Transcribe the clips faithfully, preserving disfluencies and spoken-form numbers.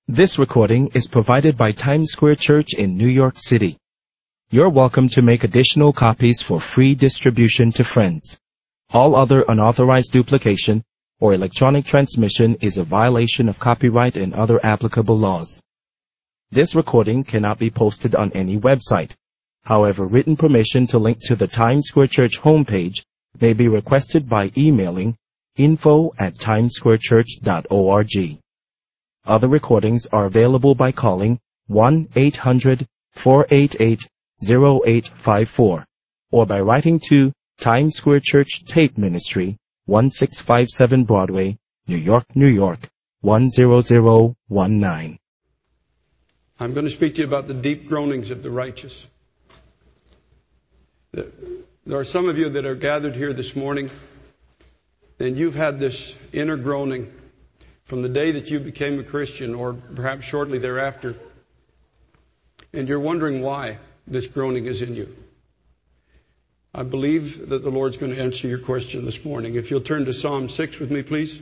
This recording is provided by Times Square Church in New York City. You're welcome to make additional copies for free distribution to friends. All other unauthorized duplication or electronic transmission is a violation of copyright and other applicable laws. This recording cannot be posted on any website. However, written permission to link to the Times Square Church homepage may be requested by emailing info at timessquarechurch dot org. Other recordings are available by calling one eight hundred four eight eight zero eight five four or by writing to Times Square Church Tape Ministry, one six five seven Broadway, New York, New York, one zero zero one nine. I'm going to speak to you about the deep groanings of the righteous. There are some of you that are gathered here this morning, and you've had this inner groaning from the day that you became a Christian, or perhaps shortly thereafter. And you're wondering why this groaning is in you. I believe that the Lord's going to answer your question this morning. If you'll turn to Psalm six with me, please.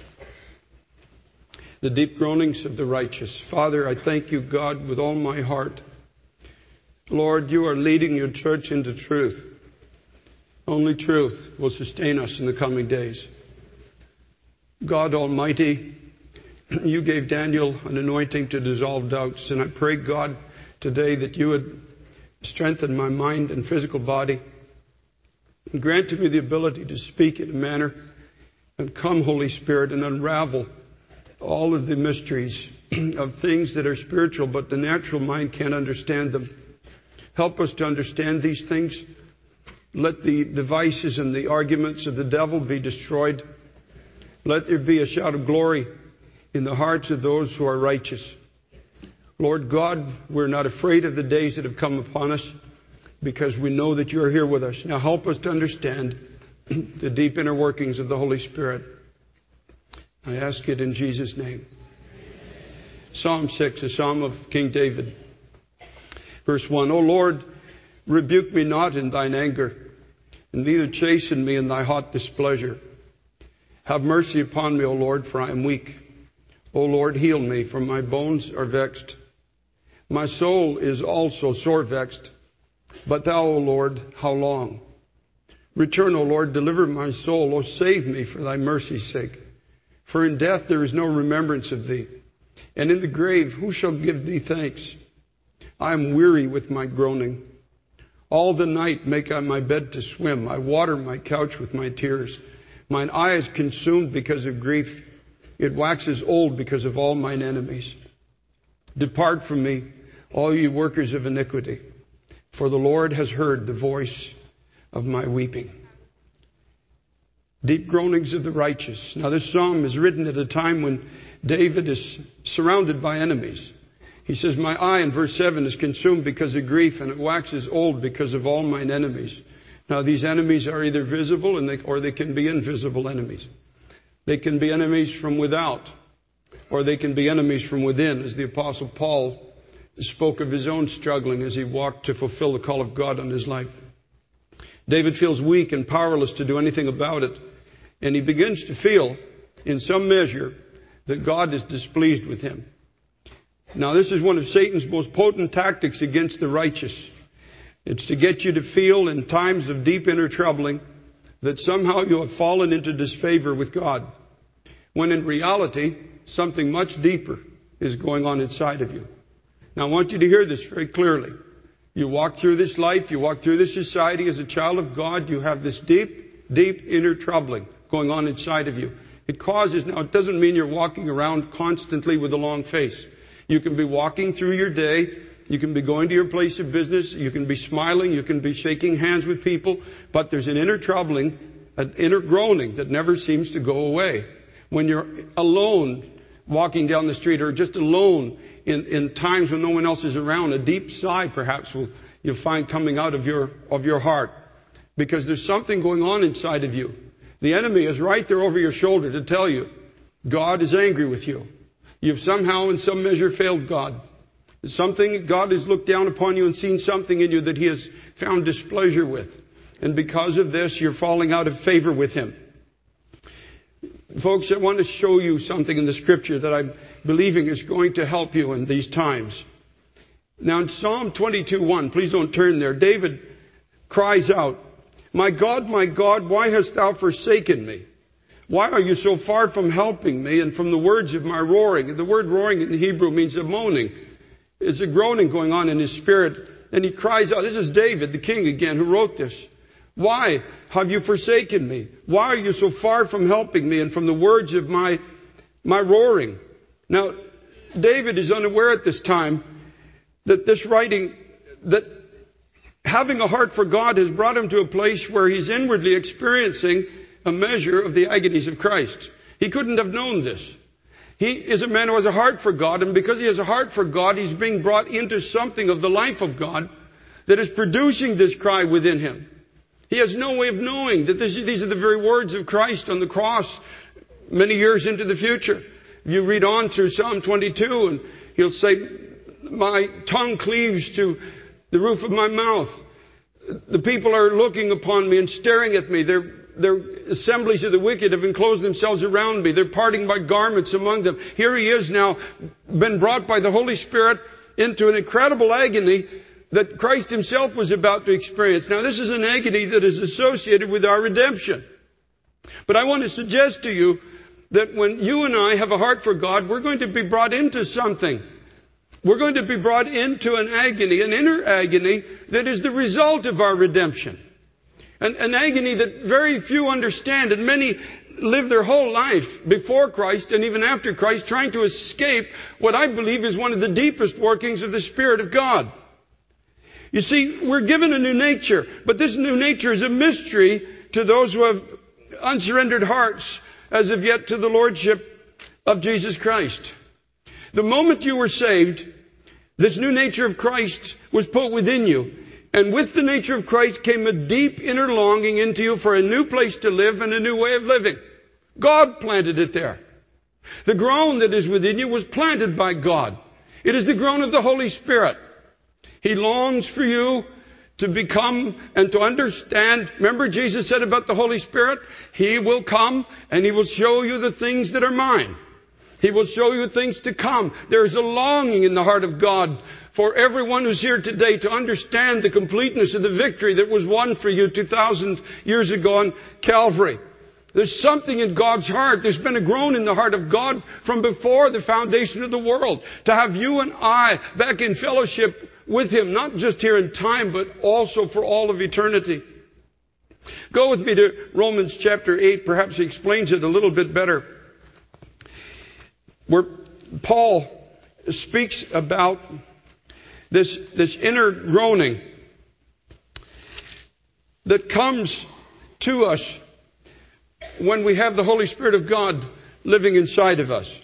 The deep groanings of the righteous. Father, I thank you, God, with all my heart. Lord, you are leading your church into truth. Only truth will sustain us in the coming days. God Almighty, you gave Daniel an anointing to dissolve doubts. And I pray, God, today that you would strengthen my mind and physical body. And grant to me the ability to speak in a manner. And come, Holy Spirit, and unravel all of the mysteries of things that are spiritual, but the natural mind can't understand them. Help us to understand these things. Let the devices and the arguments of the devil be destroyed. Let there be a shout of glory in the hearts of those who are righteous. Lord God, we're not afraid of the days that have come upon us because we know that you are here with us. Now help us to understand the deep inner workings of the Holy Spirit. I ask it in Jesus' name. Psalm six, a psalm of King David. Verse one, O Lord, rebuke me not in thine anger, and neither chasten me in thy hot displeasure. Have mercy upon me, O Lord, for I am weak. O Lord, heal me, for my bones are vexed. My soul is also sore vexed. But thou, O Lord, how long? Return, O Lord, deliver my soul. O save me for thy mercy's sake. For in death there is no remembrance of thee. And in the grave who shall give thee thanks? I am weary with my groaning. All the night make I my bed to swim. I water my couch with my tears. Mine eye is consumed because of grief. It waxes old because of all mine enemies. Depart from me, all ye workers of iniquity, for the Lord has heard the voice of my weeping. Deep groanings of the righteous. Now this psalm is written at a time when David is surrounded by enemies. He says, my eye, in verse seven, is consumed because of grief, and it waxes old because of all mine enemies. Now, these enemies are either visible and they, or they can be invisible enemies. They can be enemies from without, or they can be enemies from within, as the Apostle Paul spoke of his own struggling as he walked to fulfill the call of God on his life. David feels weak and powerless to do anything about it, and he begins to feel, in some measure, that God is displeased with him. Now, this is one of Satan's most potent tactics against the righteous. It's to get you to feel in times of deep inner troubling that somehow you have fallen into disfavor with God, when in reality, something much deeper is going on inside of you. Now, I want you to hear this very clearly. You walk through this life, you walk through this society as a child of God, you have this deep, deep inner troubling going on inside of you. It causes, now it doesn't mean you're walking around constantly with a long face. You can be walking through your day. You can be going to your place of business. You can be smiling. You can be shaking hands with people. But there's an inner troubling, an inner groaning that never seems to go away. When you're alone walking down the street, or just alone in, in times when no one else is around, a deep sigh perhaps will you'll find coming out of your, of your heart. Because there's something going on inside of you. The enemy is right there over your shoulder to tell you, God is angry with you. You've somehow in some measure failed God. Something, God has looked down upon you and seen something in you that He has found displeasure with. And because of this, you're falling out of favor with Him. Folks, I want to show you something in the Scripture that I believing is going to help you in these times. Now in Psalm twenty-two one, please don't turn there, David cries out, "My God, my God, why hast thou forsaken me? Why are you so far from helping me and from the words of my roaring?" And the word roaring in the Hebrew means a moaning. It's a groaning going on in his spirit. And he cries out, this is David, the king again, who wrote this. "Why have you forsaken me? Why are you so far from helping me and from the words of my, my roaring?" Now, David is unaware at this time that this writing, that having a heart for God has brought him to a place where he's inwardly experiencing a measure of the agonies of Christ. He couldn't have known this. He is a man who has a heart for God, and because he has a heart for God, he's being brought into something of the life of God that is producing this cry within him. He has no way of knowing that this, these are the very words of Christ on the cross many years into the future. You read on through Psalm twenty-two, and he'll say, "My tongue cleaves to the roof of my mouth. The people are looking upon me and staring at me. They're, they're assemblies of the wicked have enclosed themselves around me. They're parting my garments among them." Here he is now, been brought by the Holy Spirit into an incredible agony that Christ himself was about to experience. Now this is an agony that is associated with our redemption. But I want to suggest to you that when you and I have a heart for God, we're going to be brought into something. We're going to be brought into an agony, an inner agony that is the result of our redemption. An, an agony that very few understand, and many live their whole life before Christ and even after Christ trying to escape what I believe is one of the deepest workings of the Spirit of God. You see, we're given a new nature, but this new nature is a mystery to those who have unsurrendered hearts as of yet to the Lordship of Jesus Christ. The moment you were saved, this new nature of Christ was put within you. And with the nature of Christ came a deep inner longing into you for a new place to live and a new way of living. God planted it there. The groan that is within you was planted by God. It is the groan of the Holy Spirit. He longs for you to become and to understand. Remember Jesus said about the Holy Spirit, He will come and He will show you the things that are mine. He will show you things to come. There is a longing in the heart of God for everyone who's here today to understand the completeness of the victory that was won for you two thousand years ago on Calvary. There's something in God's heart. There's been a groan in the heart of God from before the foundation of the world to have you and I back in fellowship with Him, not just here in time, but also for all of eternity. Go with me to Romans chapter eight. Perhaps he explains it a little bit better. Where Paul speaks about this, this inner groaning that comes to us when we have the Holy Spirit of God living inside of us.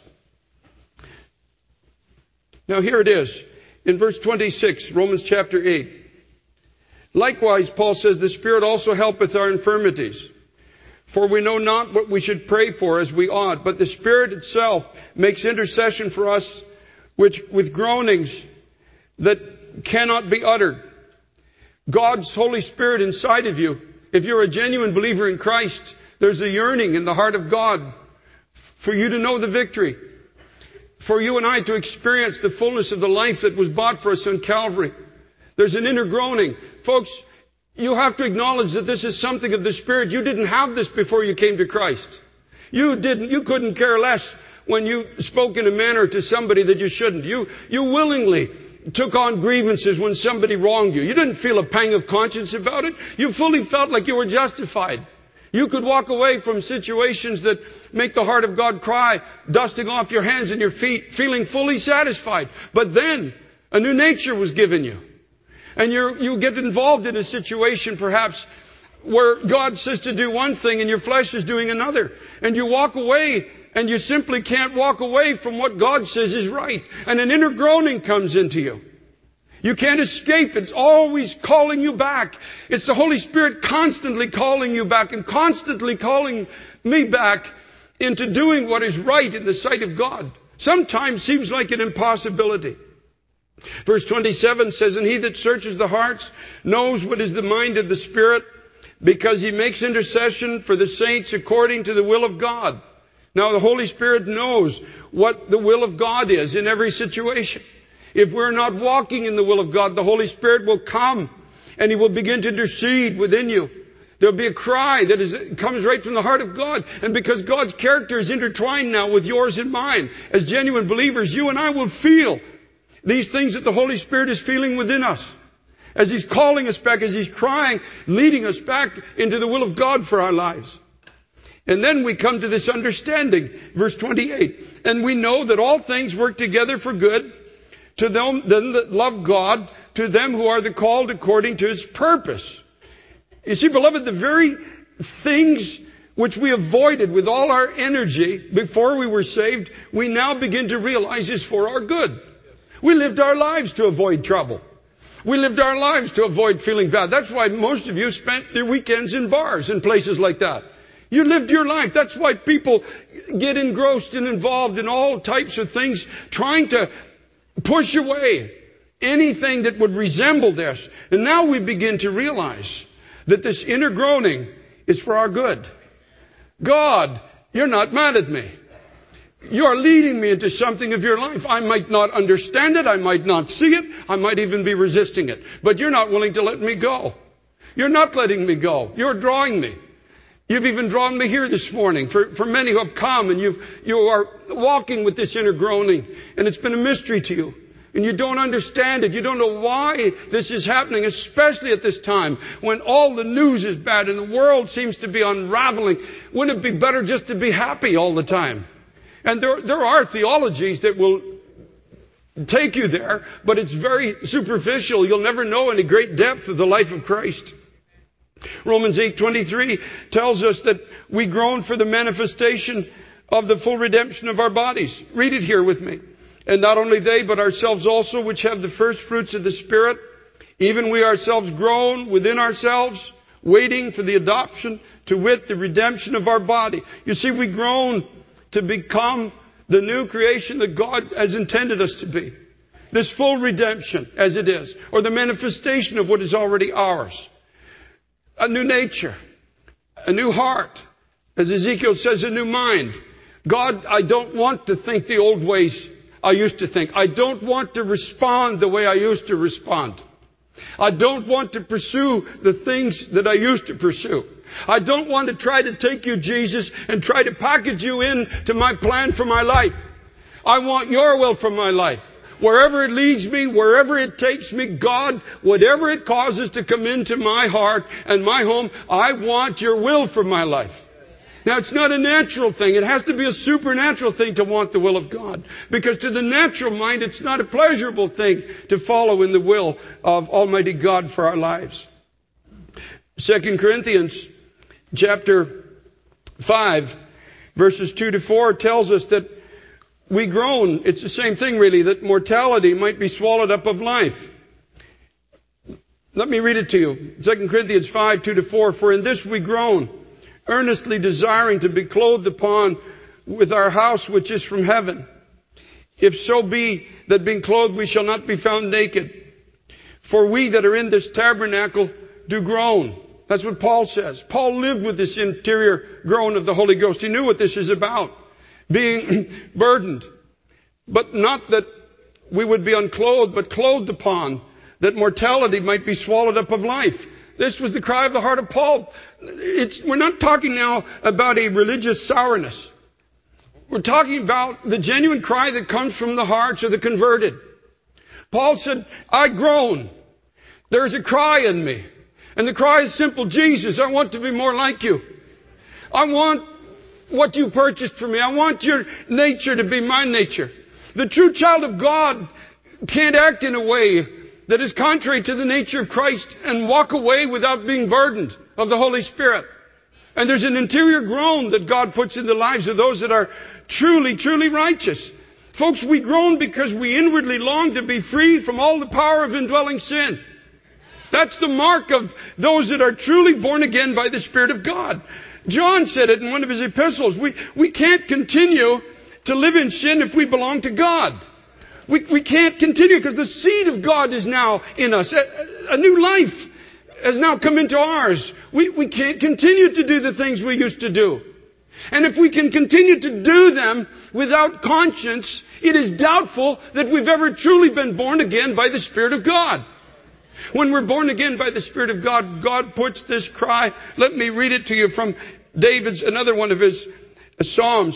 Now here it is. In verse twenty-six, Romans chapter eight. Likewise, Paul says, the Spirit also helpeth our infirmities. For we know not what we should pray for as we ought, but the Spirit itself makes intercession for us which with groanings that cannot be uttered. God's Holy Spirit inside of you, if you're a genuine believer in Christ, there's a yearning in the heart of God for you to know the victory. For you and I to experience the fullness of the life that was bought for us on Calvary. There's an inner groaning. Folks, you have to acknowledge that this is something of the Spirit. You didn't have this before you came to Christ. You didn't, you couldn't care less when you spoke in a manner to somebody that you shouldn't. You, you willingly took on grievances when somebody wronged you. You didn't feel a pang of conscience about it. You fully felt like you were justified. You could walk away from situations that make the heart of God cry, dusting off your hands and your feet, feeling fully satisfied. But then a new nature was given you. And you you get involved in a situation perhaps where God says to do one thing and your flesh is doing another. And you walk away and you simply can't walk away from what God says is right. And an inner groaning comes into you. You can't escape. It's always calling you back. It's the Holy Spirit constantly calling you back and constantly calling me back into doing what is right in the sight of God. Sometimes seems like an impossibility. Verse twenty-seven says, and he that searches the hearts knows what is the mind of the Spirit, because he makes intercession for the saints according to the will of God. Now, the Holy Spirit knows what the will of God is in every situation. If we're not walking in the will of God, the Holy Spirit will come and He will begin to intercede within you. There'll be a cry that is, comes right from the heart of God. And because God's character is intertwined now with yours and mine, as genuine believers, you and I will feel these things that the Holy Spirit is feeling within us. As He's calling us back, as He's crying, leading us back into the will of God for our lives. And then we come to this understanding, verse twenty-eight. And we know that all things work together for good to them, them that love God, to them who are the called according to His purpose. You see, beloved, the very things which we avoided with all our energy before we were saved, we now begin to realize is for our good. We lived our lives to avoid trouble. We lived our lives to avoid feeling bad. That's why most of you spent your weekends in bars and places like that. You lived your life. That's why people get engrossed and involved in all types of things, trying to push away anything that would resemble this. And now we begin to realize that this inner groaning is for our good. God, you're not mad at me. You are leading me into something of your life. I might not understand it. I might not see it. I might even be resisting it. But you're not willing to let me go. You're not letting me go. You're drawing me. You've even drawn me here this morning. For, for many who have come and you've, you are walking with this inner groaning. And it's been a mystery to you. And you don't understand it. You don't know why this is happening, especially at this time when all the news is bad and the world seems to be unraveling. Wouldn't it be better just to be happy all the time? And there, there are theologies that will take you there, but it's very superficial. You'll never know any great depth of the life of Christ. Romans eight twenty-three tells us that we groan for the manifestation of the full redemption of our bodies. Read it here with me. And not only they, but ourselves also, which have the first fruits of the Spirit, even we ourselves groan within ourselves, waiting for the adoption, to wit, the redemption of our body. You see, we groan to become the new creation that God has intended us to be. This full redemption, as it is, or the manifestation of what is already ours. A new nature, a new heart, as Ezekiel says, a new mind. God, I don't want to think the old ways I used to think. I don't want to respond the way I used to respond. I don't want to pursue the things that I used to pursue. I don't want to try to take you, Jesus, and try to package you in to my plan for my life. I want your will for my life. Wherever it leads me, wherever it takes me, God, whatever it causes to come into my heart and my home, I want your will for my life. Now, it's not a natural thing. It has to be a supernatural thing to want the will of God. Because to the natural mind, it's not a pleasurable thing to follow in the will of Almighty God for our lives. Second Corinthians chapter five, verses two to four tells us that we groan. It's the same thing, really, that mortality might be swallowed up of life. Let me read it to you. Second Corinthians five, two to four. For in this we groan, earnestly desiring to be clothed upon with our house which is from heaven. If so be that being clothed we shall not be found naked. For we that are in this tabernacle do groan. That's what Paul says. Paul lived with this interior groan of the Holy Ghost. He knew what this is about. Being burdened. But not that we would be unclothed, but clothed upon, that mortality might be swallowed up of life. This was the cry of the heart of Paul. It's, we're not talking now about a religious sourness. We're talking about the genuine cry that comes from the hearts of the converted. Paul said, I groan. There's a cry in me. And the cry is simple. Jesus, I want to be more like you. I want what you purchased for me. I want your nature to be my nature. The true child of God can't act in a way that is contrary to the nature of Christ and walk away without being burdened of the Holy Spirit. And there's an interior groan that God puts in the lives of those that are truly, truly righteous. Folks, we groan because we inwardly long to be free from all the power of indwelling sin. That's the mark of those that are truly born again by the Spirit of God. John said it in one of his epistles. We, we can't continue to live in sin if we belong to God. We, we can't continue because the seed of God is now in us. A, a new life has now come into ours. We, we can't continue to do the things we used to do. And if we can continue to do them without conscience, it is doubtful that we've ever truly been born again by the Spirit of God. When we're born again by the Spirit of God, God puts this cry. Let me read it to you from David's, another one of his Psalms.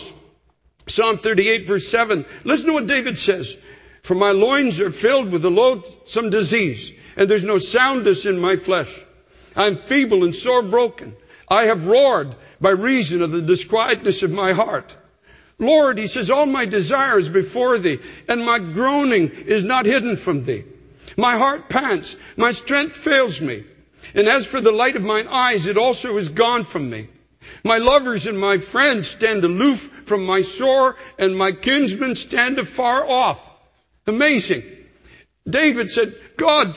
Psalm thirty-eight verse seven. Listen to what David says. For my loins are filled with a loathsome disease, and there's no soundness in my flesh. I am feeble and sore broken. I have roared by reason of the disquietness of my heart. Lord, he says, all my desires before thee, and my groaning is not hidden from thee. My heart pants, my strength fails me. And as for the light of mine eyes, it also is gone from me. My lovers and my friends stand aloof from my sore, and my kinsmen stand afar off. Amazing. David said, God,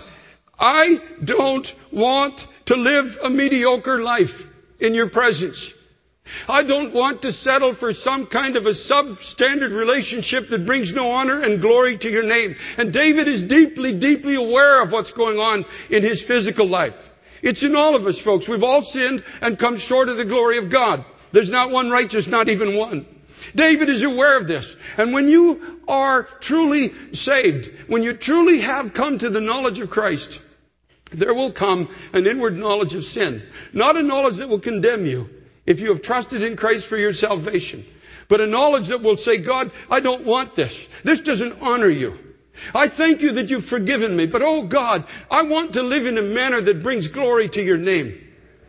I don't want to live a mediocre life in your presence. I don't want to settle for some kind of a substandard relationship that brings no honor and glory to your name. And David is deeply, deeply aware of what's going on in his physical life. It's in all of us, folks. We've all sinned and come short of the glory of God. There's not one righteous, not even one. David is aware of this. And when you are truly saved, when you truly have come to the knowledge of Christ, there will come an inward knowledge of sin. Not a knowledge that will condemn you if you have trusted in Christ for your salvation, but a knowledge that will say, God, I don't want this. This doesn't honor you. I thank you that you've forgiven me, but oh God, I want to live in a manner that brings glory to your name.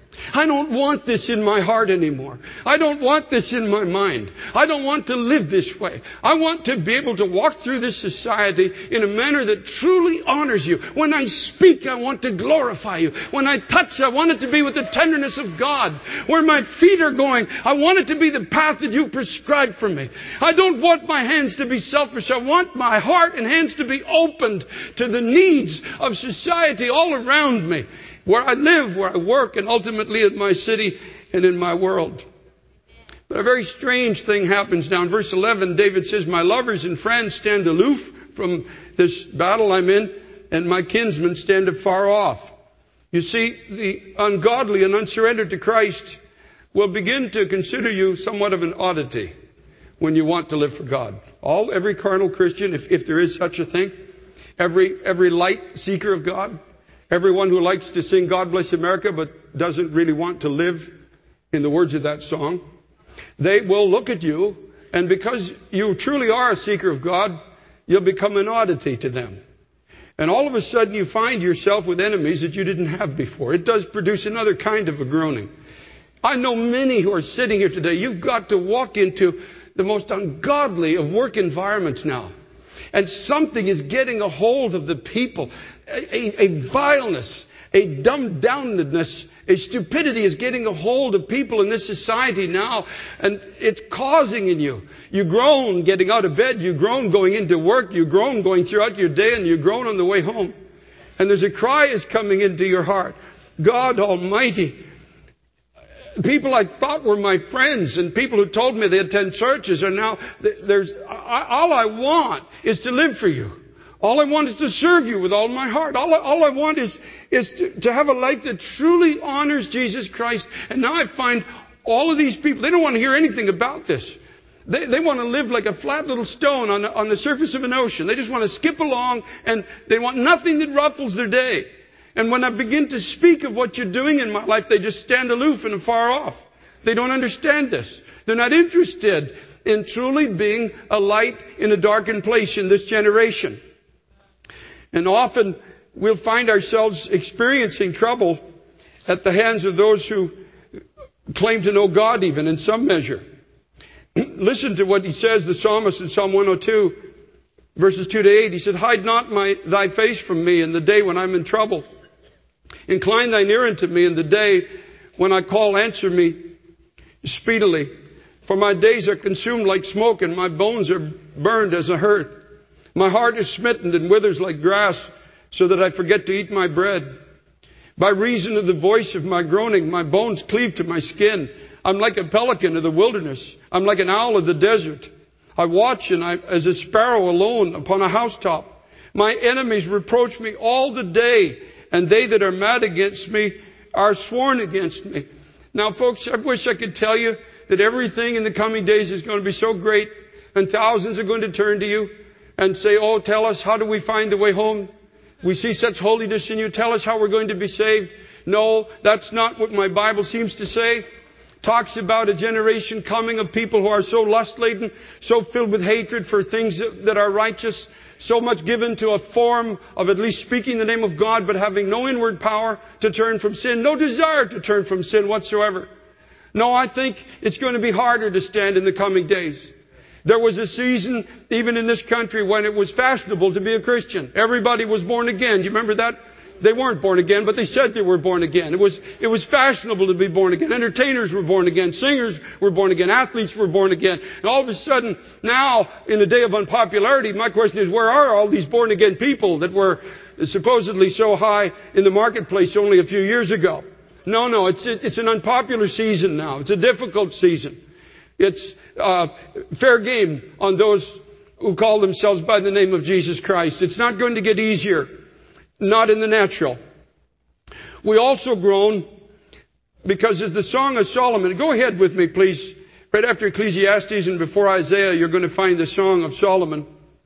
I don't want this in my heart anymore. I don't want this in my mind. I don't want to live this way. I want to be able to walk through this society in a manner that truly honors you. When I speak, I want to glorify you. When I touch, I want it to be with the tenderness of God. Where my feet are going, I want it to be the path that you've prescribed for me. I don't want my hands to be selfish. I want my heart and hands to be opened to the needs of society all around me. Where I live, where I work, and ultimately in my city and in my world. But a very strange thing happens now. In verse eleven, David says, my lovers and friends stand aloof from this battle I'm in, and my kinsmen stand afar off. You see, the ungodly and unsurrendered to Christ will begin to consider you somewhat of an oddity when you want to live for God. All, every carnal Christian, if, if there is such a thing, every, every light seeker of God, everyone who likes to sing God Bless America but doesn't really want to live in the words of that song, they will look at you, and because you truly are a seeker of God, you'll become an oddity to them. And all of a sudden you find yourself with enemies that you didn't have before. It does produce another kind of a groaning. I know many who are sitting here today, you've got to walk into the most ungodly of work environments now. And something is getting a hold of the people. A, a, a vileness, a dumbed downedness, a stupidity is getting a hold of people in this society now. And it's causing in you. You groan getting out of bed. You groan going into work. You groan going throughout your day. And you groan on the way home. And there's a cry is coming into your heart. God Almighty. People I thought were my friends and people who told me they attend churches are now, there's, all I want is to live for you. All I want is to serve you with all my heart. All I, all I want is, is to, to have a life that truly honors Jesus Christ. And now I find all of these people, they don't want to hear anything about this. They, they want to live like a flat little stone on the, on the surface of an ocean. They just want to skip along and they want nothing that ruffles their day. And when I begin to speak of what you're doing in my life, they just stand aloof and afar off. They don't understand this. They're not interested in truly being a light in a darkened place in this generation. And often we'll find ourselves experiencing trouble at the hands of those who claim to know God even in some measure. Listen to what he says, the psalmist in Psalm one oh two, verses two to eight. He said, hide not my, thy face from me in the day when I'm in trouble. Incline thine ear unto me in the day when I call, answer me speedily. For my days are consumed like smoke, and my bones are burned as a hearth. My heart is smitten and withers like grass, so that I forget to eat my bread. By reason of the voice of my groaning, my bones cleave to my skin. I'm like a pelican of the wilderness. I'm like an owl of the desert. I watch and I, as a sparrow alone upon a housetop. My enemies reproach me all the day, and they that are mad against me are sworn against me. Now, folks, I wish I could tell you that everything in the coming days is going to be so great and thousands are going to turn to you and say, oh, tell us, how do we find the way home? We see such holiness in you. Tell us how we're going to be saved. No, that's not what my Bible seems to say. Talks about a generation coming of people who are so lust-laden, so filled with hatred for things that are righteous, so much given to a form of at least speaking the name of God, but having no inward power to turn from sin, no desire to turn from sin whatsoever. No, I think it's going to be harder to stand in the coming days. There was a season, even in this country, when it was fashionable to be a Christian. Everybody was born again. Do you remember that? They weren't born again, but they said they were born again. It was, it was fashionable to be born again. Entertainers were born again. Singers were born again. Athletes were born again. And all of a sudden, now, in the day of unpopularity, my question is, where are all these born again people that were supposedly so high in the marketplace only a few years ago? No, no, it's, it's an unpopular season now. It's a difficult season. It's uh, fair game on those who call themselves by the name of Jesus Christ. It's not going to get easier. Not in the natural. We also groan because as the Song of Solomon, go ahead with me please, right after Ecclesiastes and before Isaiah, you're going to find the Song of Solomon.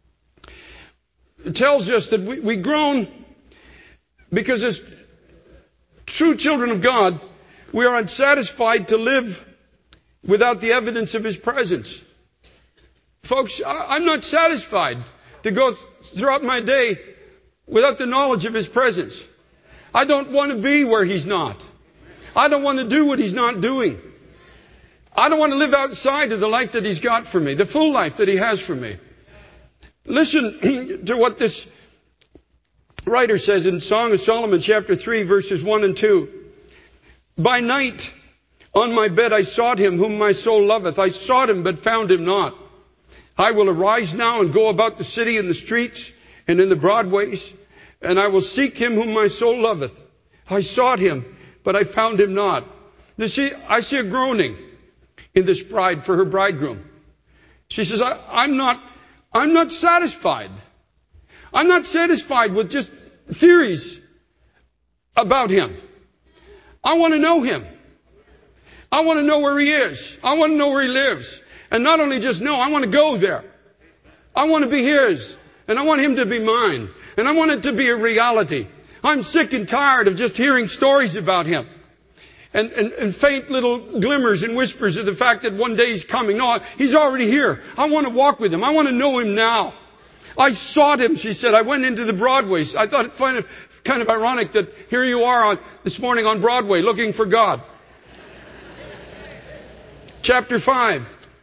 It tells us that we, we groan because as true children of God, we are unsatisfied to live without the evidence of His presence. Folks, I, I'm not satisfied to go throughout my day without the knowledge of His presence. I don't want to be where He's not. I don't want to do what He's not doing. I don't want to live outside of the life that He's got for me, the full life that He has for me. Listen to what this writer says in Song of Solomon chapter three verses one and two. By night on my bed I sought Him whom my soul loveth. I sought Him but found Him not. I will arise now and go about the city in the streets and in the broad ways, and I will seek Him whom my soul loveth. I sought Him, but I found Him not. You see, I see a groaning in this bride for her bridegroom. She says, I, I'm not, I'm not satisfied. I'm not satisfied with just theories about Him. I want to know Him. I want to know where He is. I want to know where He lives. And not only just know, I want to go there. I want to be His. And I want Him to be mine. And I want it to be a reality. I'm sick and tired of just hearing stories about Him. And, and, and faint little glimmers and whispers of the fact that one day He's coming. No, He's already here. I want to walk with Him. I want to know Him now. I sought Him, she said. I went into the Broadways. I thought it kind of, kind of ironic that here you are on, this morning on Broadway looking for God. Chapter five.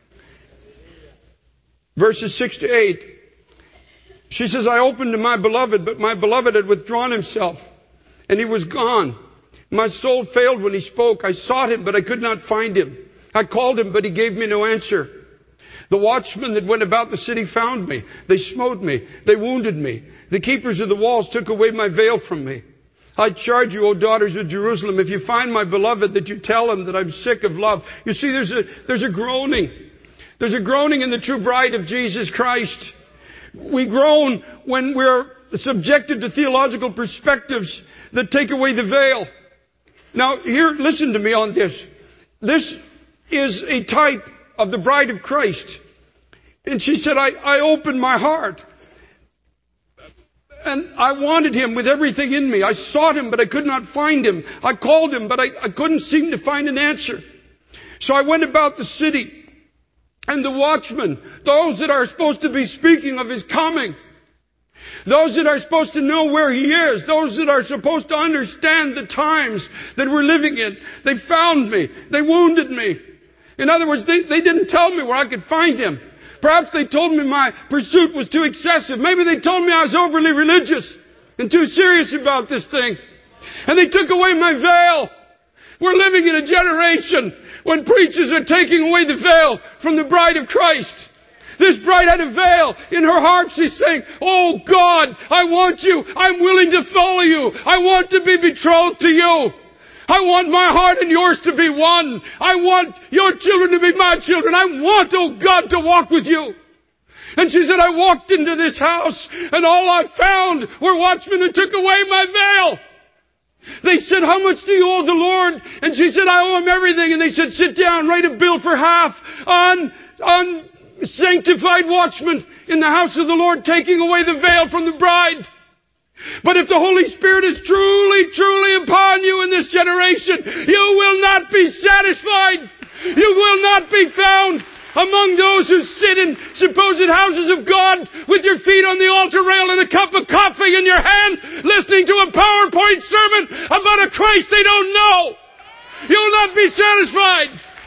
Verses six to eight. She says, I opened to my beloved, but my beloved had withdrawn himself, and he was gone. My soul failed when he spoke. I sought him, but I could not find him. I called him, but he gave me no answer. The watchmen that went about the city found me. They smote me. They wounded me. The keepers of the walls took away my veil from me. I charge you, O daughters of Jerusalem, if you find my beloved, that you tell him that I'm sick of love. You see, there's a, there's a groaning. There's a groaning in the true bride of Jesus Christ. We groan when we're subjected to theological perspectives that take away the veil. Now, here, listen to me on this. This is a type of the bride of Christ. And she said, I, I opened my heart. And I wanted Him with everything in me. I sought Him, but I could not find Him. I called Him, but I, I couldn't seem to find an answer. So I went about the city. And the watchmen, those that are supposed to be speaking of His coming, those that are supposed to know where He is, those that are supposed to understand the times that we're living in, they found me. They wounded me. In other words, they, they didn't tell me where I could find Him. Perhaps they told me my pursuit was too excessive. Maybe they told me I was overly religious and too serious about this thing. And they took away my veil. We're living in a generation when preachers are taking away the veil from the bride of Christ. This bride had a veil in her heart. She's saying, oh God, I want you. I'm willing to follow you. I want to be betrothed to you. I want my heart and yours to be one. I want your children to be my children. I want, oh God, to walk with you. And she said, I walked into this house and all I found were watchmen who took away my veil. They said, how much do you owe the Lord? And she said, I owe Him everything. And they said, sit down, write a bill for half on, on sanctified watchmen in the house of the Lord, taking away the veil from the bride. But if the Holy Spirit is truly, truly upon you in this generation, you will not be satisfied. You will not be found among those who sit in supposed houses of God with your feet on the altar rail and a cup of coffee in your hand, listening to a PowerPoint sermon about a Christ they don't know. You will not be satisfied.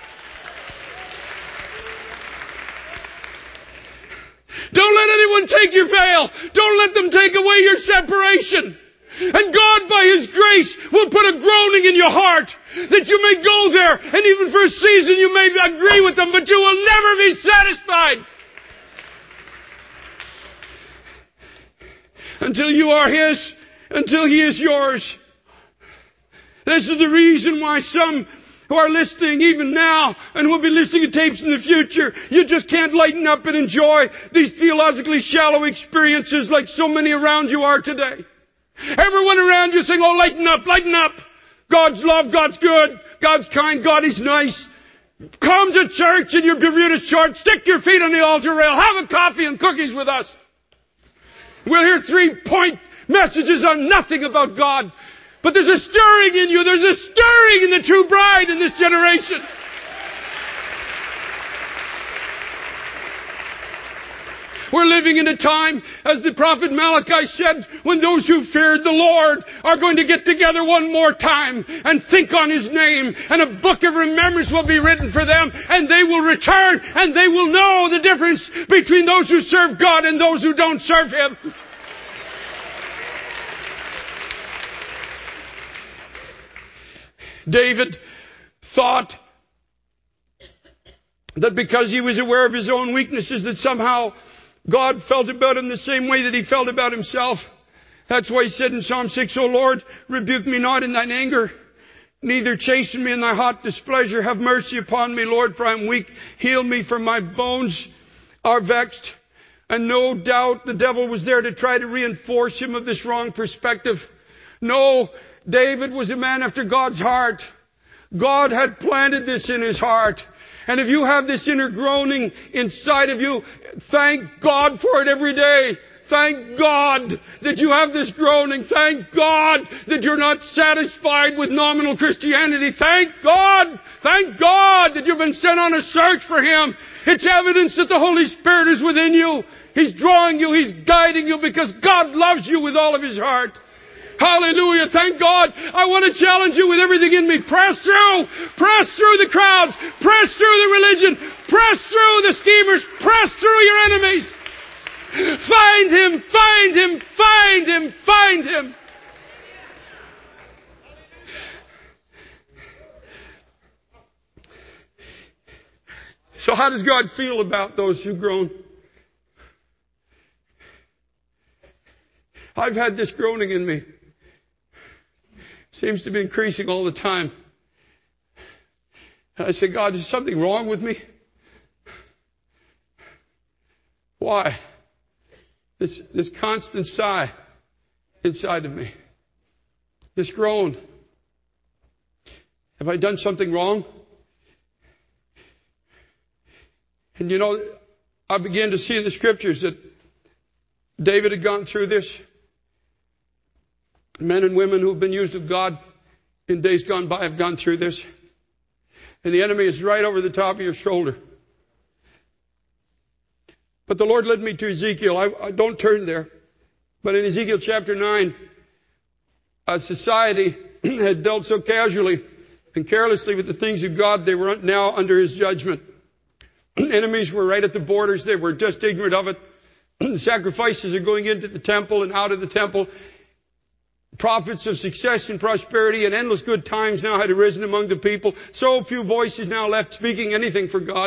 Don't let anyone take your veil. Don't let them take away your separation. And God, by His grace, will put a groaning in your heart that you may go there, and even for a season you may agree with them, but you will never be satisfied until you are His, until He is yours. This is the reason why some who are listening even now and will be listening to tapes in the future, you just can't lighten up and enjoy these theologically shallow experiences like so many around you are today. Everyone around you saying, oh, lighten up, lighten up. God's love, God's good, God's kind, God is nice. Come to church in your Bermuda shorts, stick your feet on the altar rail, have a coffee and cookies with us. We'll hear three-point messages on nothing about God. But there's a stirring in you, there's a stirring in the true bride in this generation. We're living in a time, as the prophet Malachi said, when those who feared the Lord are going to get together one more time and think on His name, and a book of remembrance will be written for them, and they will return, and they will know the difference between those who serve God and those who don't serve Him. David thought that because he was aware of his own weaknesses, that somehow God felt about him the same way that he felt about himself. That's why he said in Psalm six, O Lord, rebuke me not in thine anger, neither chasten me in thy hot displeasure. Have mercy upon me, Lord, for I am weak. Heal me, for my bones are vexed. And no doubt the devil was there to try to reinforce him of this wrong perspective. No, David was a man after God's heart. God had planted this in his heart. And if you have this inner groaning inside of you, thank God for it every day. Thank God that you have this groaning. Thank God that you're not satisfied with nominal Christianity. Thank God, thank God that you've been sent on a search for Him. It's evidence that the Holy Spirit is within you. He's drawing you, He's guiding you, because God loves you with all of His heart. Hallelujah. Thank God. I want to challenge you with everything in me. Press through. Press through the crowds. Press through the religion. Press through the schemers. Press through your enemies. Find Him. Find Him. Find Him. Find Him. So how does God feel about those who groan? I've had this groaning in me. Seems to be increasing all the time. And I say, God, is something wrong with me? Why? This, this constant sigh inside of me. This groan. Have I done something wrong? And you know, I began to see in the Scriptures that David had gone through this. Men and women who have been used of God in days gone by have gone through this. And the enemy is right over the top of your shoulder. But the Lord led me to Ezekiel. I, I don't turn there. But in Ezekiel chapter nine, a society had dealt so casually and carelessly with the things of God, they were now under His judgment. Enemies were right at the borders. They were just ignorant of it. The sacrifices are going into the temple and out of the temple. Prophets of success and prosperity and endless good times now had arisen among the people. So few voices now left speaking anything for God.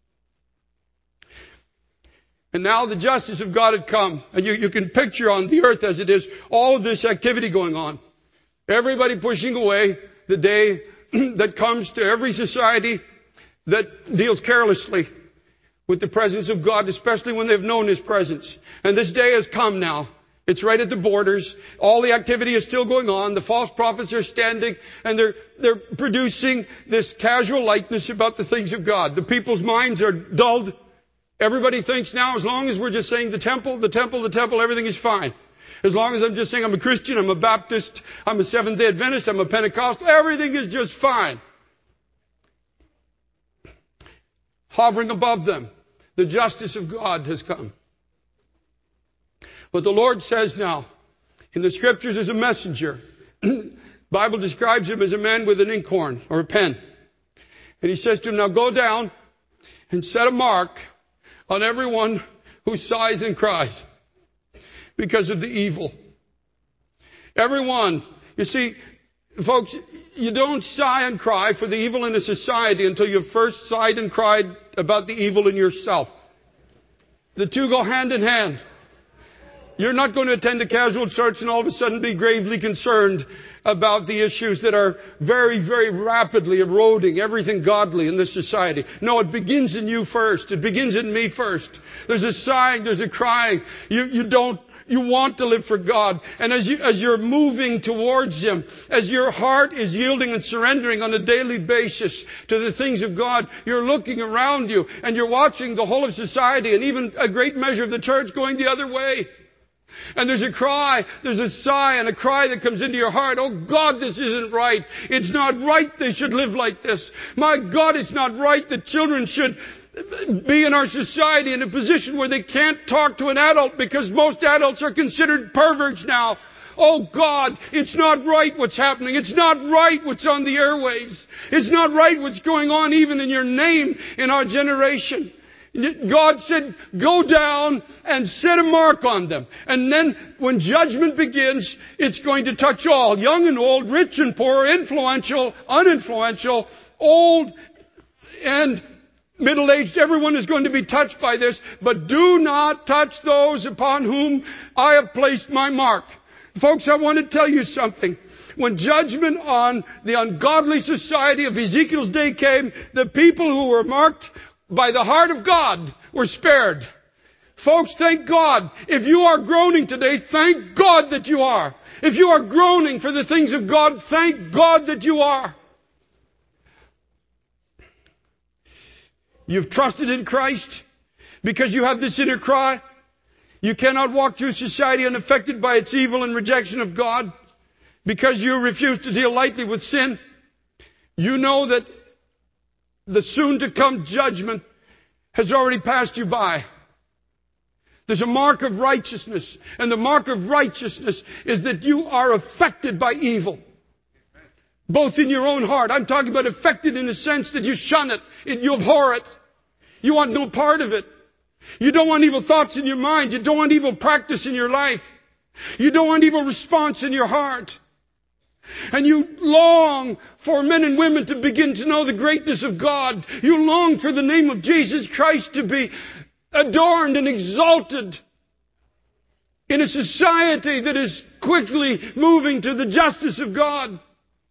And now the justice of God had come. And you, you can picture on the earth as it is, all of this activity going on. Everybody pushing away the day that comes to every society that deals carelessly with the presence of God, especially when they've known His presence. And this day has come now. It's right at the borders. All the activity is still going on. The false prophets are standing and they're, they're producing this casual likeness about the things of God. The people's minds are dulled. Everybody thinks now, as long as we're just saying the temple, the temple, the temple, everything is fine. As long as I'm just saying I'm a Christian, I'm a Baptist, I'm a Seventh-day Adventist, I'm a Pentecostal, everything is just fine. Hovering above them, the justice of God has come. But the Lord says now, in the Scriptures as a messenger, the Bible describes him as a man with an inkhorn or a pen. And he says to him, now go down and set a mark on everyone who sighs and cries because of the evil. Everyone. You see, folks, you don't sigh and cry for the evil in a society until you've first sighed and cried about the evil in yourself. The two go hand in hand. You're not going to attend a casual church and all of a sudden be gravely concerned about the issues that are very, very rapidly eroding everything godly in this society. No, it begins in you first. It begins in me first. There's a sighing, there's a crying. You, you don't, you want to live for God. And as you, as you're moving towards Him, as your heart is yielding and surrendering on a daily basis to the things of God, you're looking around you and you're watching the whole of society and even a great measure of the church going the other way. And there's a cry, there's a sigh and a cry that comes into your heart. Oh God, this isn't right. It's not right they should live like this. My God, it's not right that children should be in our society in a position where they can't talk to an adult because most adults are considered perverts now. Oh God, it's not right what's happening. It's not right what's on the airwaves. It's not right what's going on even in your name in our generation. God said, go down and set a mark on them. And then when judgment begins, it's going to touch all. Young and old, rich and poor, influential, uninfluential, old and middle-aged. Everyone is going to be touched by this. But do not touch those upon whom I have placed my mark. Folks, I want to tell you something. When judgment on the ungodly society of Ezekiel's day came, the people who were marked by the heart of God were spared. Folks, thank God. If you are groaning today, thank God that you are. If you are groaning for the things of God, thank God that you are. You've trusted in Christ because you have this inner cry. You cannot walk through society unaffected by its evil and rejection of God because you refuse to deal lightly with sin. You know that the soon-to-come judgment has already passed you by. There's a mark of righteousness. And the mark of righteousness is that you are affected by evil. Both in your own heart. I'm talking about affected in the sense that you shun it. You abhor it. You want no part of it. You don't want evil thoughts in your mind. You don't want evil practice in your life. You don't want evil response in your heart. And you long for men and women to begin to know the greatness of God. You long for the name of Jesus Christ to be adorned and exalted in a society that is quickly moving to the justice of God.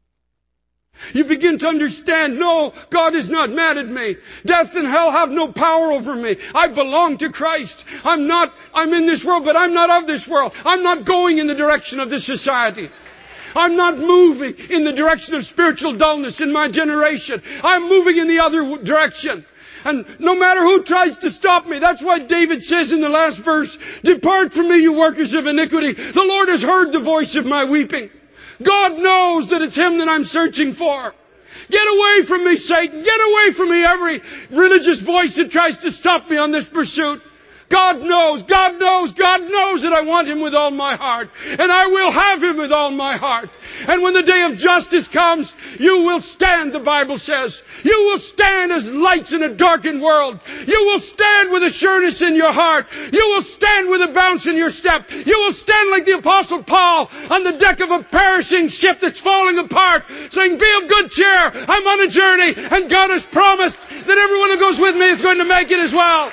You begin to understand, no, God is not mad at me. Death and hell have no power over me. I belong to Christ. I'm not, I'm in this world, but I'm not of this world. I'm not going in the direction of this society. I'm not moving in the direction of spiritual dullness in my generation. I'm moving in the other direction. And no matter who tries to stop me, that's why David says in the last verse, depart from me, you workers of iniquity. The Lord has heard the voice of my weeping. God knows that it's Him that I'm searching for. Get away from me, Satan. Get away from me, every religious voice that tries to stop me on this pursuit. God knows, God knows, God knows that I want Him with all my heart. And I will have Him with all my heart. And when the day of justice comes, you will stand, the Bible says. You will stand as lights in a darkened world. You will stand with assurance in your heart. You will stand with a bounce in your step. You will stand like the Apostle Paul on the deck of a perishing ship that's falling apart, saying, be of good cheer. I'm on a journey, and God has promised that everyone who goes with me is going to make it as well.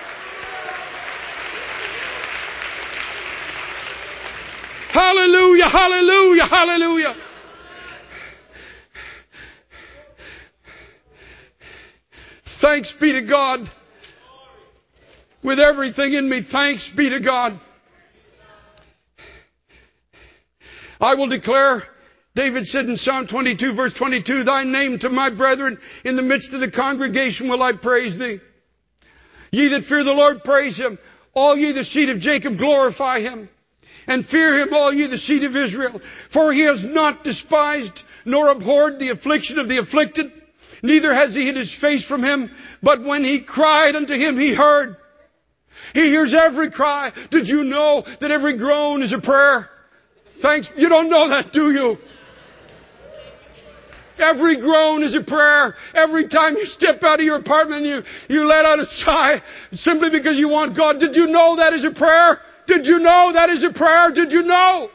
Hallelujah, hallelujah, hallelujah. Thanks be to God. With everything in me, thanks be to God. I will declare, David said in Psalm twenty-two verse twenty-two, Thy name to my brethren, in the midst of the congregation will I praise Thee. Ye that fear the Lord, praise Him. All ye the seed of Jacob, glorify Him. And fear Him, all ye the seed of Israel. For He has not despised nor abhorred the affliction of the afflicted, neither has He hid His face from him. But when he cried unto Him, He heard. He hears every cry. Did you know that every groan is a prayer? Thanks. You don't know that, do you? Every groan is a prayer. Every time you step out of your apartment and you, you let out a sigh simply because you want God. Did you know that is a prayer? Did you know that is a prayer? Did you know?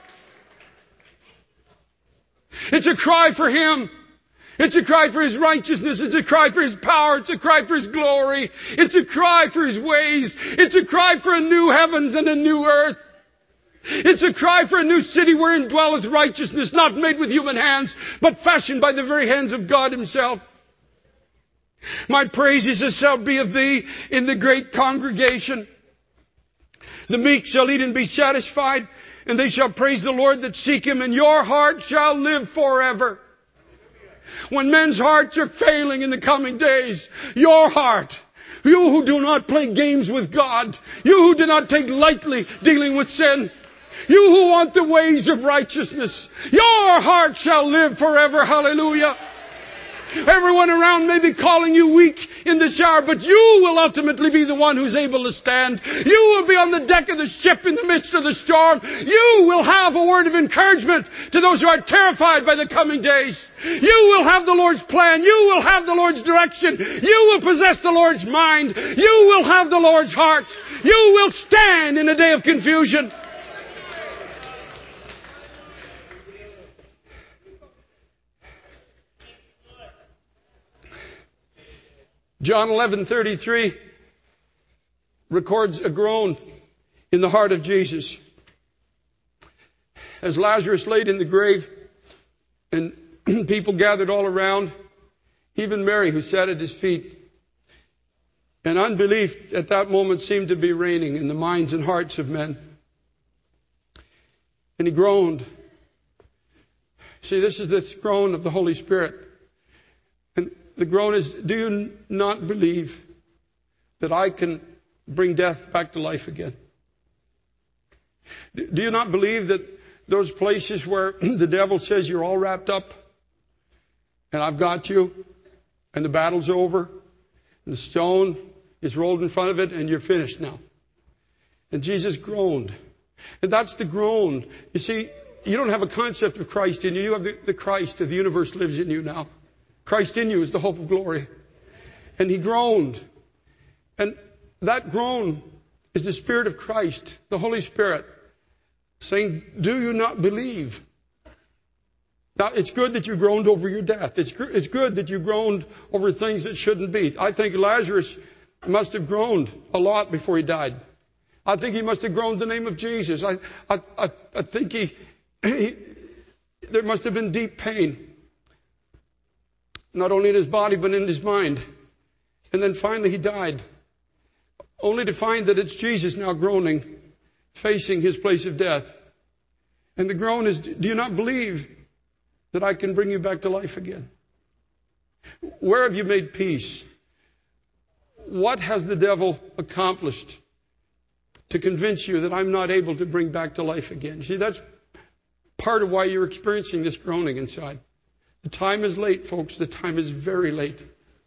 It's a cry for Him. It's a cry for His righteousness. It's a cry for His power. It's a cry for His glory. It's a cry for His ways. It's a cry for a new heavens and a new earth. It's a cry for a new city wherein dwelleth righteousness, not made with human hands, but fashioned by the very hands of God Himself. My praises shall be of Thee in the great congregation. The meek shall eat and be satisfied, and they shall praise the Lord that seek Him, and your heart shall live forever. When men's hearts are failing in the coming days, your heart, you who do not play games with God, you who do not take lightly dealing with sin, you who want the ways of righteousness, your heart shall live forever. Hallelujah. Everyone around may be calling you weak in this hour, but you will ultimately be the one who's able to stand. You will be on the deck of the ship in the midst of the storm. You will have a word of encouragement to those who are terrified by the coming days. You will have the Lord's plan. You will have the Lord's direction. You will possess the Lord's mind. You will have the Lord's heart. You will stand in a day of confusion. John eleven thirty-three records a groan in the heart of Jesus. As Lazarus laid in the grave and people gathered all around, even Mary who sat at His feet. And unbelief at that moment seemed to be reigning in the minds and hearts of men. And He groaned. See, this is the groan of the Holy Spirit. And the groan is, do you not believe that I can bring death back to life again? Do you not believe that those places where the devil says you're all wrapped up and I've got you and the battle's over and the stone is rolled in front of it and you're finished now? And Jesus groaned. And that's the groan. You see, you don't have a concept of Christ in you. You have the, the Christ of the universe lives in you now. Christ in you is the hope of glory. And He groaned. And that groan is the Spirit of Christ, the Holy Spirit, saying, do you not believe? Now, it's good that you groaned over your death. It's, it's good that you groaned over things that shouldn't be. I think Lazarus must have groaned a lot before he died. I think he must have groaned the name of Jesus. I, I, I, I think he, he, there must have been deep pain. Not only in his body, but in his mind. And then finally he died. Only to find that it's Jesus now groaning, facing His place of death. And the groan is, do you not believe that I can bring you back to life again? Where have you made peace? What has the devil accomplished to convince you that I'm not able to bring back to life again? See, that's part of why you're experiencing this groaning inside. The time is late, folks. The time is very late.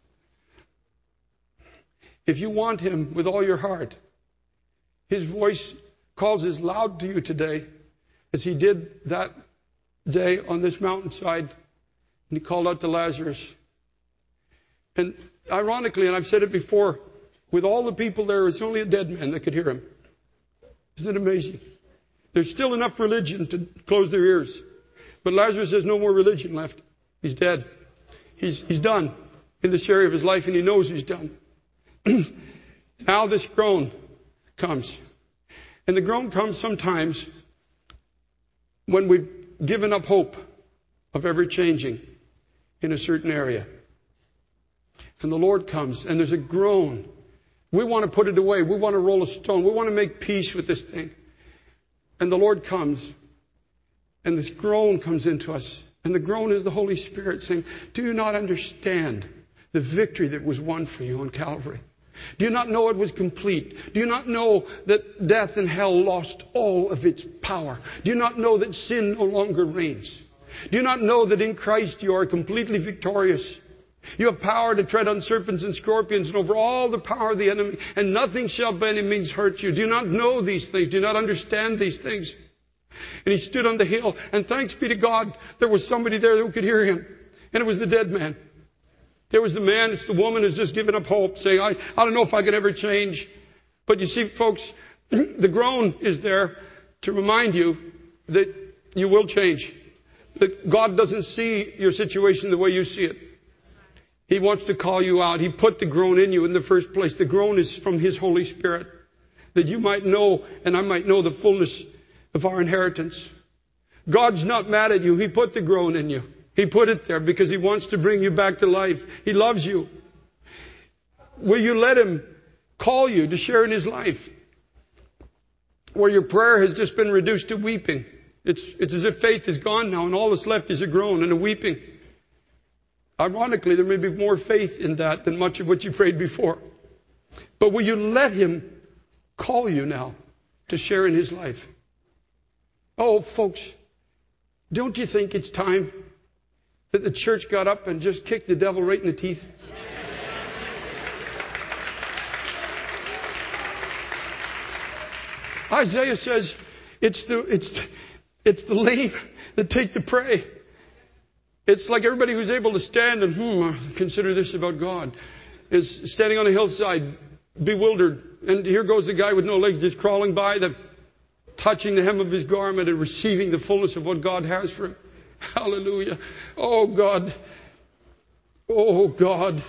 If you want Him with all your heart, His voice calls as loud to you today as He did that day on this mountainside. And He called out to Lazarus. And ironically, and I've said it before, with all the people there, it's only a dead man that could hear Him. Isn't it amazing? There's still enough religion to close their ears. But Lazarus has no more religion left. He's dead. He's, he's done in this area of his life, and he knows he's done. Now this groan comes. And the groan comes sometimes when we've given up hope of ever changing in a certain area. And the Lord comes, and there's a groan. We want to put it away. We want to roll a stone. We want to make peace with this thing. And the Lord comes, And this groan comes into us. And the groan is the Holy Spirit saying, do you not understand the victory that was won for you on Calvary? Do you not know it was complete? Do you not know that death and hell lost all of its power? Do you not know that sin no longer reigns? Do you not know that in Christ you are completely victorious? You have power to tread on serpents and scorpions and over all the power of the enemy, and nothing shall by any means hurt you. Do you not know these things? Do you not understand these things? And he stood on the hill, and thanks be to God, there was somebody there who could hear him. And it was the dead man. There was the man, it's the woman who's just given up hope, saying, I, I don't know if I can ever change. But you see, folks, the groan is there to remind you that you will change. That God doesn't see your situation the way you see it. He wants to call you out. He put the groan in you in the first place. The groan is from His Holy Spirit. That you might know, and I might know the fullness of our inheritance. God's not mad at you. He put the groan in you. He put it there because He wants to bring you back to life. He loves you. Will you let Him call you to share in His life? Where your prayer has just been reduced to weeping. It's, it's as if faith is gone now and all that's left is a groan and a weeping. Ironically, there may be more faith in that than much of what you prayed before. But will you let Him call you now to share in His life? Oh, folks, don't you think it's time that the church got up and just kicked the devil right in the teeth? Isaiah says it's the, it's, it's the lame that take the prey. It's like everybody who's able to stand and hmm, consider this about God is standing on a hillside, bewildered. And here goes the guy with no legs just crawling by, the, touching the hem of his garment and receiving the fullness of what God has for him. Hallelujah. Oh, God. Oh, God.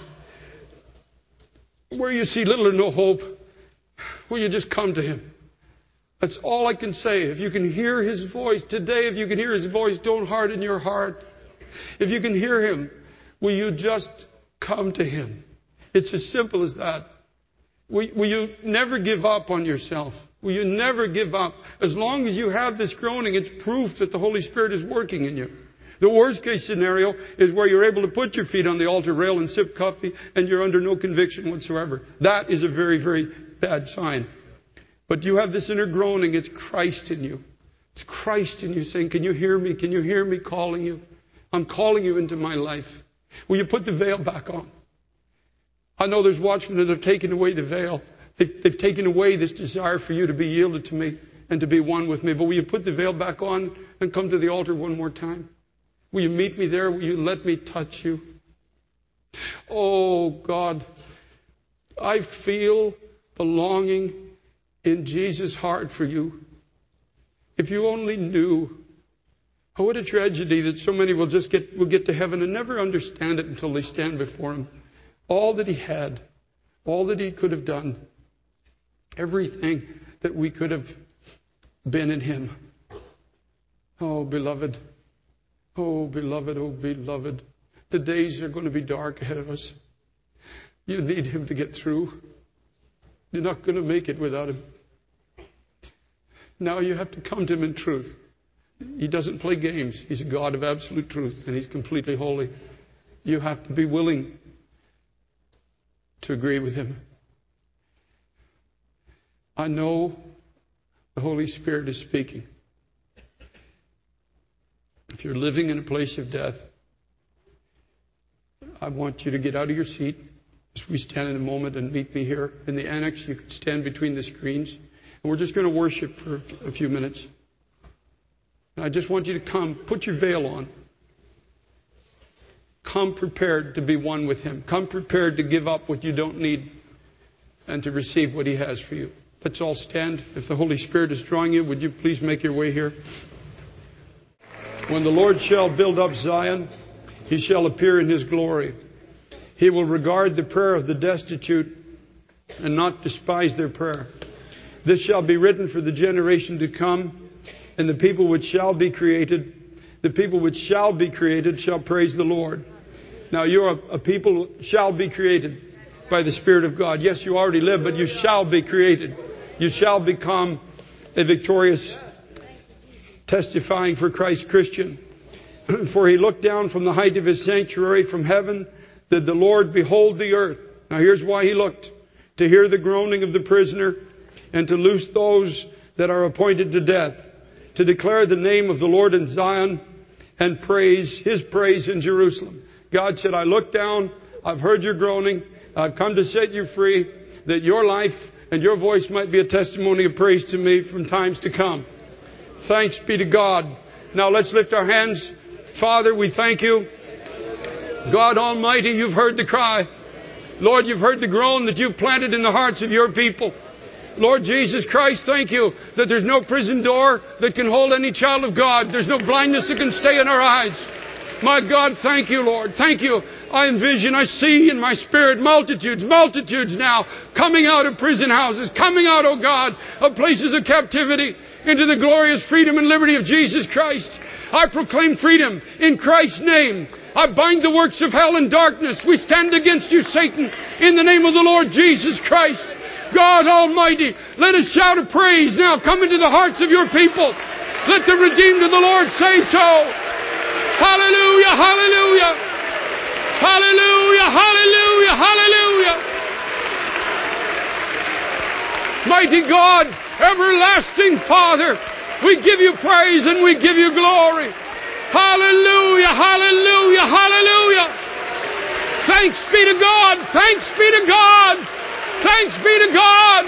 Where you see little or no hope, will you just come to Him? That's all I can say. If you can hear His voice today, if you can hear His voice, don't harden your heart. If you can hear Him, will you just come to Him? It's as simple as that. Will, will you never give up on yourself? Will you never give up? As long as you have this groaning, it's proof that the Holy Spirit is working in you. The worst case scenario is where you're able to put your feet on the altar rail and sip coffee and you're under no conviction whatsoever. That is a very, very bad sign. But you have this inner groaning. It's Christ in you. It's Christ in you saying, can you hear me? Can you hear me calling you? I'm calling you into my life. Will you put the veil back on? I know there's watchmen that have taken away the veil. They've, they've taken away this desire for you to be yielded to me and to be one with me. But will you put the veil back on and come to the altar one more time? Will you meet me there? Will you let me touch you? Oh, God. I feel the longing in Jesus' heart for you. If you only knew. Oh, what a tragedy that so many will just get, will get to heaven and never understand it until they stand before Him. All that He had, all that He could have done, everything that we could have been in Him. Oh, beloved. Oh, beloved, oh, beloved. The days are going to be dark ahead of us. You need Him to get through. You're not going to make it without Him. Now you have to come to Him in truth. He doesn't play games. He's a God of absolute truth, and He's completely holy. You have to be willing to agree with Him. I know the Holy Spirit is speaking. If you're living in a place of death, I want you to get out of your seat as we stand in a moment and meet me here in the annex. You can stand between the screens. And we're just going to worship for a few minutes. And I just want you to come. Put your veil on. Come prepared to be one with Him. Come prepared to give up what you don't need and to receive what He has for you. Let's all stand. If the Holy Spirit is drawing you, would you please make your way here? When the Lord shall build up Zion, He shall appear in His glory. He will regard the prayer of the destitute and not despise their prayer. This shall be written for the generation to come, and the people which shall be created, the people which shall be created shall praise the Lord. Now you're a, a people shall be created by the Spirit of God. Yes, you already live, but you shall be created. You shall become a victorious testifying for Christ Christian. For he looked down from the height of his sanctuary from heaven, did the Lord behold the earth. Now here's why he looked. To hear the groaning of the prisoner, and to loose those that are appointed to death. To declare the name of the Lord in Zion, and praise His praise in Jerusalem. God said, I look down, I've heard your groaning, I've come to set you free, that your life and your voice might be a testimony of praise to me from times to come. Thanks be to God. Now let's lift our hands. Father, we thank you. God Almighty, you've heard the cry. Lord, you've heard the groan that you've planted in the hearts of your people. Lord Jesus Christ, thank you that there's no prison door that can hold any child of God. There's no blindness that can stay in our eyes. My God, thank you, Lord. Thank you. I envision, I see in my spirit multitudes, multitudes now coming out of prison houses, coming out, oh God, of places of captivity into the glorious freedom and liberty of Jesus Christ. I proclaim freedom in Christ's name. I bind the works of hell and darkness. We stand against you, Satan, in the name of the Lord Jesus Christ. God Almighty, let a shout of praise now come into the hearts of your people. Let the redeemed of the Lord say so. Hallelujah, hallelujah. Hallelujah, hallelujah, hallelujah. Mighty God, everlasting Father, we give you praise and we give you glory. Hallelujah, hallelujah, hallelujah. Thanks be to God, thanks be to God, thanks be to God.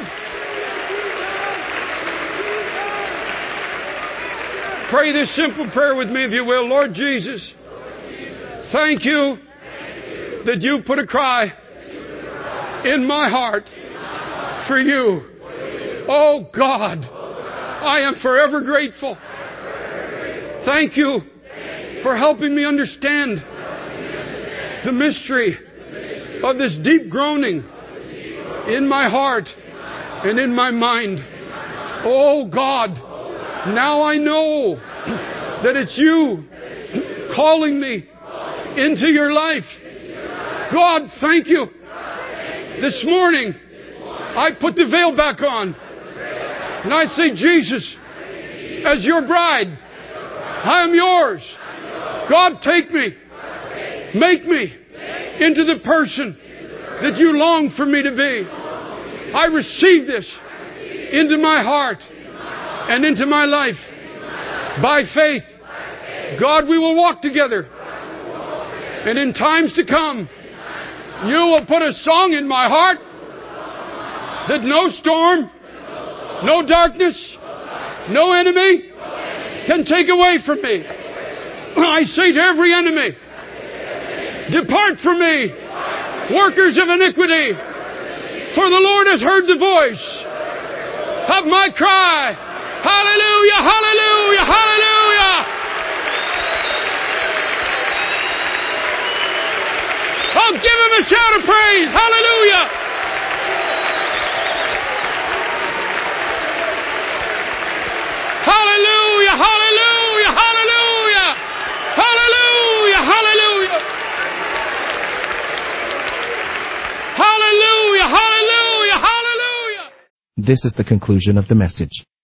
Pray this simple prayer with me if you will. Lord Jesus, thank you that you put a cry in my heart for you. Oh God, I am forever grateful. Thank you for helping me understand the mystery of this deep groaning in my heart and in my mind. Oh God, now I know that it's you calling me into your life. God, thank you. This morning, I put the veil back on. And I say, Jesus, as your bride, I am yours. God, take me. Make me into the person that you long for me to be. I receive this into my heart and into my life. By faith, God, we will walk together. And in times to come, you will put a song in my heart that no storm, no darkness, no enemy can take away from me. I say to every enemy, depart from me, workers of iniquity, for the Lord has heard the voice of my cry. Hallelujah, hallelujah, hallelujah. Oh, give him a shout of praise. Hallelujah. Hallelujah, hallelujah, hallelujah. Hallelujah, hallelujah. Hallelujah, hallelujah, hallelujah. This is the conclusion of the message.